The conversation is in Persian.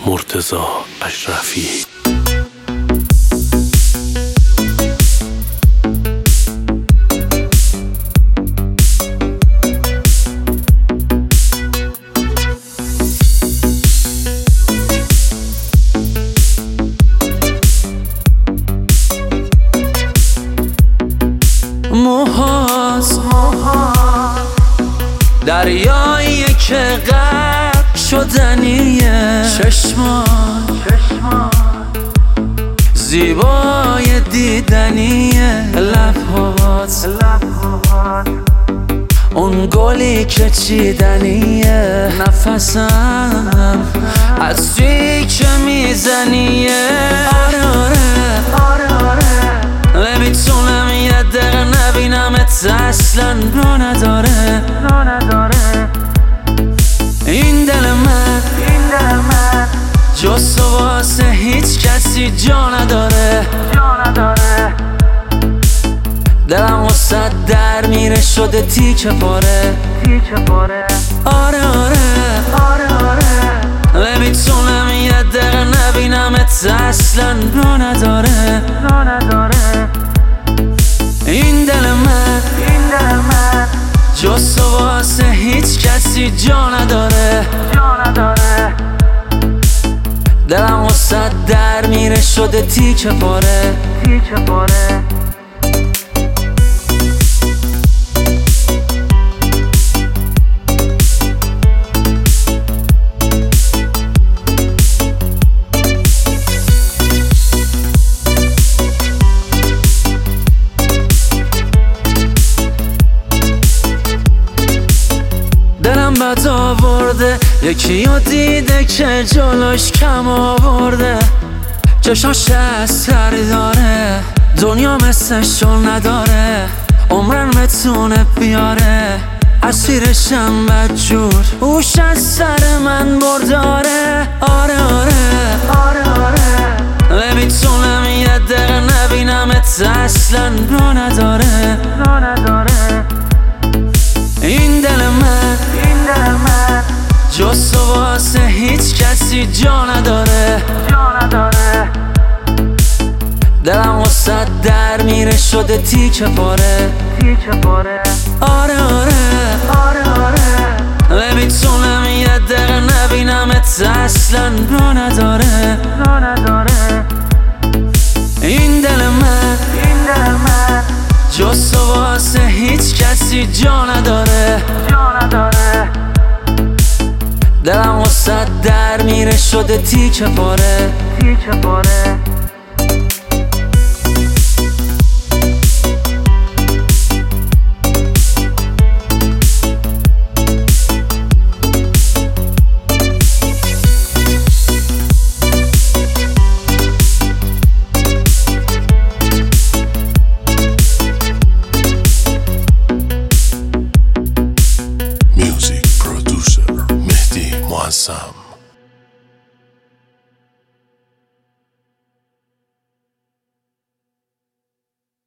مرتضی اشرفی. موهاست دریایی که غرق شدنیه، چشمات زیبای دیدنیه، لبهات اون گلی که چیدنیه، نفسم از توی که میزنیه. آره نمیتونم یه دقیقه نبینمت، اصلا رو نداره این دل من جز تو واسه هیچ کسی جا نداره. دلم واسه در میره شده تیکه پاره. آره نمیتونم یه دقیقه نبینمت، اصلا رو نداره این دل من جز تو واسه هیچ کسی جا نداره. دلم واسه در میره شده تیکه پاره. دلم بد آورده، یکی رو دیده که جلوش کم آورده، چشاش اثری داره، دنیا مثلشو نداره، عمرن بتونه بیاره، اسیرشم بدجور، اوش از سر من برداره. آره نمیتونم یه دقیقه نبینمت، اصلا رو نداره این دل من جز تو واسه هیچ کسی جا نداره. دلم واسه در میره شده تیکه پاره. آره نمیتونم یه دقیقه نبینمت، اصلا رو نداره این دل من جز تو واسه هیچ کسی جا نداره. دلم واسه در میره شده تیکه پاره. Music producer Mehdi Muazzam.